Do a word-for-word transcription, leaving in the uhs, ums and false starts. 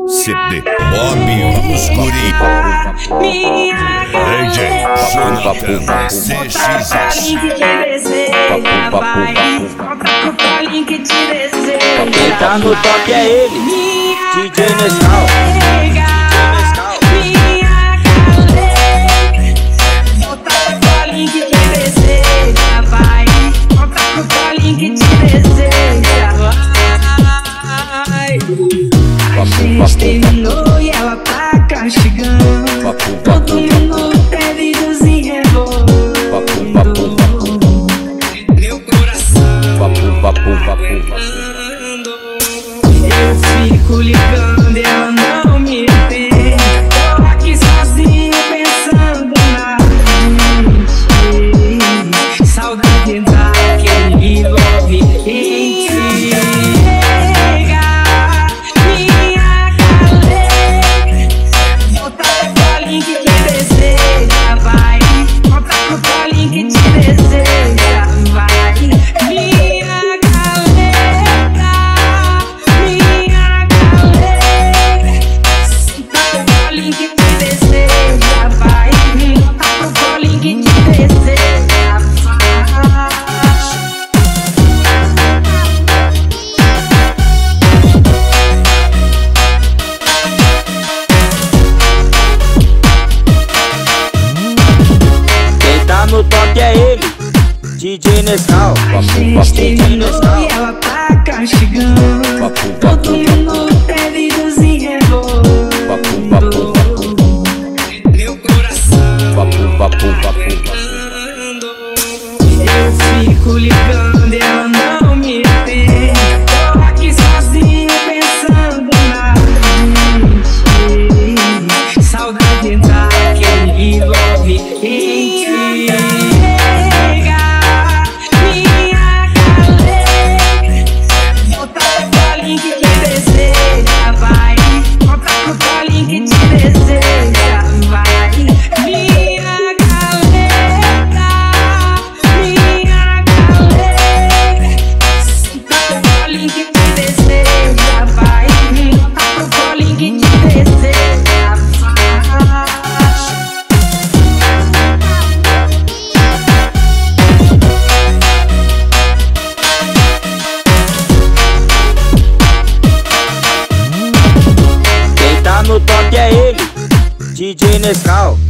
C D Bob os Guri D J Jonathan C X S. Quem tá no top é ele, D J Nescau. A gente terminou e ela tá castigando. Todo mundo teve desenrolando meu coração. Eu fico ligando e ela não me tem. Tô aqui sozinho pensando na gente. Saudade daquele love em ti. No top é ele, D J Nescau. A gente terminou e ela tá castigando. Todo mundo teve desenrolando meu coração. Eu fico ligando e ela não me tem. Tô aqui sozinho pensando na gente. Saudade daquele love em ti. No top é ele, D J Nescau.